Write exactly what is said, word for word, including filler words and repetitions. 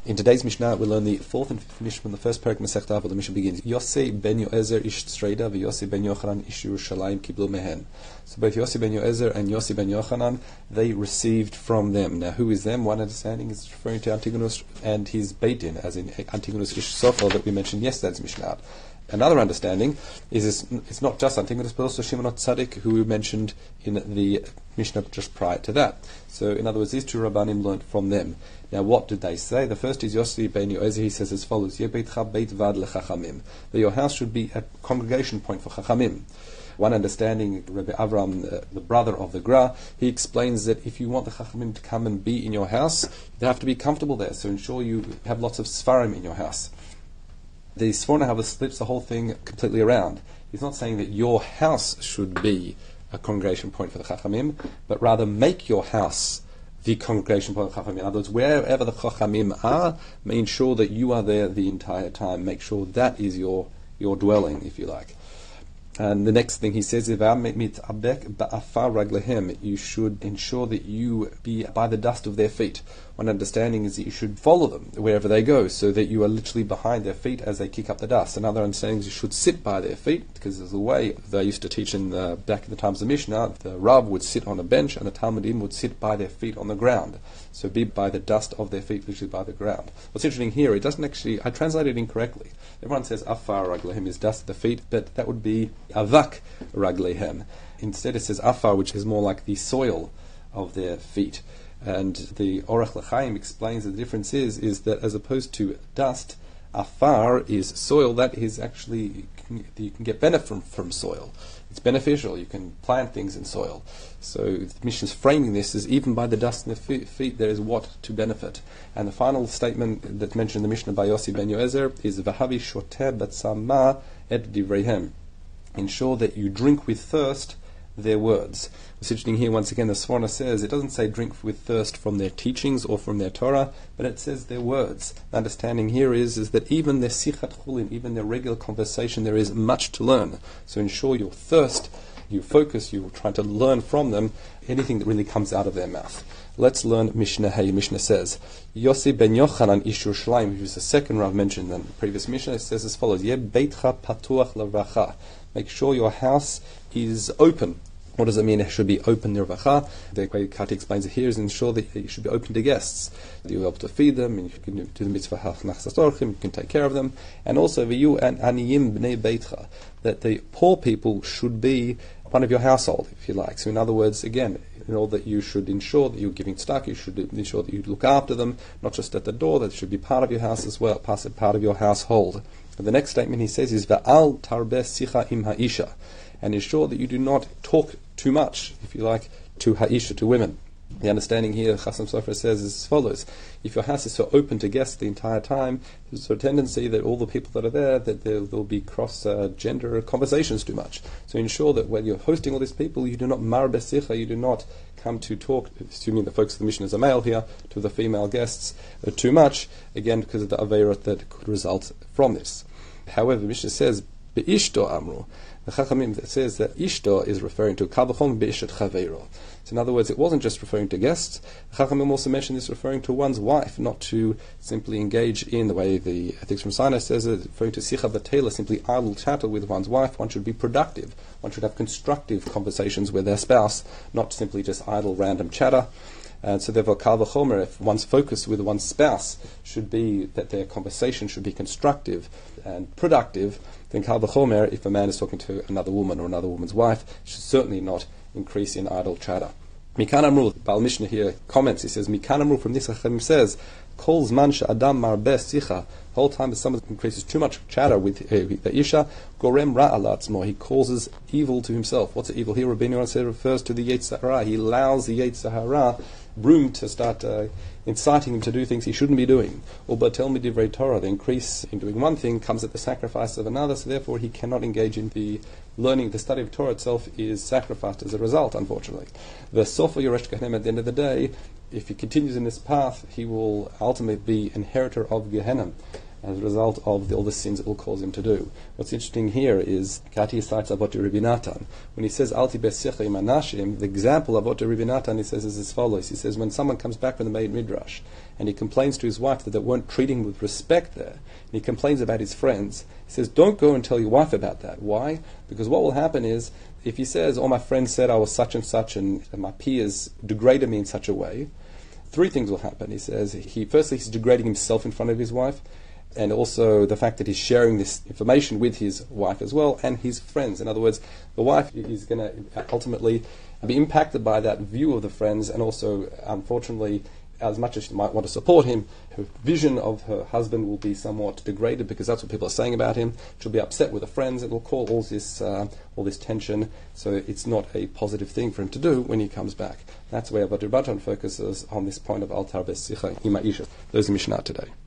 In today's Mishnah, we learn the fourth and fifth Mishnah from the first parak Masechta Avot. The Mishnah begins: Yossi ben Yoezer ish Tzreida v'Yossi ben Yochanan ish Yerushalayim kiblu mehen. So both Yossi ben Yoezer and Yossi ben Yochanan, they received from them. Now, who is them? One understanding is referring to Antigonus and his Beit Din, as in Antigonus ish Sophel that we mentioned yesterday's Mishnah. Another understanding is it's not just Antigonus, but also Shimon Tzadik, who we mentioned in the Mishnah just prior to that. So, in other words, these two Rabbanim learned from them. Now, what did they say? The first is Yossi ben Yoezer. He says as follows: Ye beitcha beit vad lechachamim. That your house should be a congregation point for chachamim. One understanding, Rabbi Avram, uh, the brother of the Gra, he explains that if you want the chachamim to come and be in your house, they have to be comfortable there. So, ensure you have lots of svarim in your house. The Sforno, however, slips the whole thing completely around. He's not saying that your house should be a congregation point for the Chachamim, but rather make your house the congregation point for the Chachamim. In other words, wherever the Chachamim are, ensure that you are there the entire time. Make sure that is your, your dwelling, if you like. And the next thing he says is, you should ensure that you be by the dust of their feet. One understanding is that you should follow them wherever they go, so that you are literally behind their feet as they kick up the dust. Another understanding is you should sit by their feet, because there's a way they used to teach in the, back in the times of Mishnah, the Rav would sit on a bench and the Talmudim would sit by their feet on the ground. So be by the dust of their feet, literally by the ground. What's interesting here, it doesn't actually, I translated it incorrectly. Everyone says Afar Raglehem is dust of the feet, but that would be Avak Raglehem. Instead it says Afar, which is more like the soil of their feet. And the Orach L'Chaim explains that the difference is, is that as opposed to dust, Afar is soil that is actually, you can, you can get benefit from, from soil. It's beneficial, you can plant things in soil. So the Mishnah is framing this as even by the dust in the feet, feet there is what to benefit. And the final statement that's mentioned in the Mishnah by Yossi ben Yoezer is V'havi shoteh batzama et divreihem. Ensure that you drink with thirst their words. What's interesting here, once again, the Sforno says it doesn't say drink with thirst from their teachings or from their Torah, but it says their words. The understanding here is, is that even their sichat chulin, even their regular conversation, there is much to learn. So ensure your thirst, you focus, you try to learn from them anything that really comes out of their mouth. Let's learn Mishnah Hay. Mishnah says, Yossi ben Yochanan ish Yerushalayim, which is the second Rav mentioned in the previous Mishnah, it says as follows: Ye beitcha patuach levracha. Make sure your house is open. What does it mean? It should be open lirvacha. The way Kati explains it here is ensure that you should be open to guests. You'll be able to feed them, and you can do the mitzvah hachnachas orchim, you can take care of them. And also, v'yu an aniyim b'nei beitcha, that the poor people should be one of your household, if you like. So in other words, again, in order that you should ensure that you're giving tzedakah, you should ensure that you look after them, not just at the door, that should be part of your house as well, part of your household. And the next statement he says is, va'al tarbeh sicha im ha'isha, and ensure that you do not talk too much, if you like, to ha'isha, to women. The understanding here, Chasam Sofer says is as follows: if your house is so open to guests the entire time, there's a tendency that all the people that are there, that there will be cross-gender uh, conversations too much. So ensure that when you're hosting all these people, you do not mar besicha, you do not come to talk, assuming the folks of the mission is a male here, to the female guests uh, too much, again, because of the averot that could result from this. However, the Mishnah says, Be'ishto amru. The Chachamim says that Ishto is referring to Kabachom Be'ishat Chaveiro. So in other words, it wasn't just referring to guests. The Chachamim also mentioned this referring to one's wife, not to simply engage in the way the Ethics from Sinai says it, referring to Sicha Batela, simply idle chatter with one's wife. One should be productive. One should have constructive conversations with their spouse, not simply just idle random chatter. And so therefore, Kal V'chomer, if one's focus with one's spouse should be that their conversation should be constructive and productive, then Kal V'chomer, if a man is talking to another woman or another woman's wife, should certainly not increase in idle chatter. Mikan Amru, Baal Mishnah here comments, he says, Mikan Amru, from this Chachamim says, Kol zman she'adam marbeh sicha, the whole time that someone increases too much chatter with, uh, with the Isha, Gorem Ra'a Latzmo, he causes evil to himself. What's the evil here? Rabbeinu Yonah said refers to the Yetzer Hara. He allows the Yetzer Hara room to start uh, inciting him to do things he shouldn't be doing. Or but tell me divrei Torah, the increase in doing one thing comes at the sacrifice of another, so therefore he cannot engage in the learning. The study of Torah itself is sacrificed as a result, unfortunately. The Sofer Yoresh Gehenim, at the end of the day, if he continues in this path, he will ultimately be inheritor of Gehenna. as a result of the, all the sins it will cause him to do. What's interesting here is Kati cites Avot Rabbi Natan. When he says Alti Besicha im Anashim, the example of Avot Rabbi Natan, he says, is as follows. He says, when someone comes back from the Maid Midrash and he complains to his wife that they weren't treating him with respect there, and he complains about his friends, he says, don't go and tell your wife about that. Why? Because what will happen is, if he says, oh, my friend said I was such and such and my peers degraded me in such a way, three things will happen. He says, he firstly he's degrading himself in front of his wife, and also the fact that he's sharing this information with his wife as well, and his friends. In other words, the wife is going to ultimately be impacted by that view of the friends, and also, unfortunately, as much as she might want to support him, her vision of her husband will be somewhat degraded, because that's what people are saying about him. She'll be upset with her friends. It will cause all this, uh, all this tension. So it's not a positive thing for him to do when he comes back. That's where Avot Rabbi Natan focuses on this point of Altar Besicha Ima Isha. There's the Mishnah today.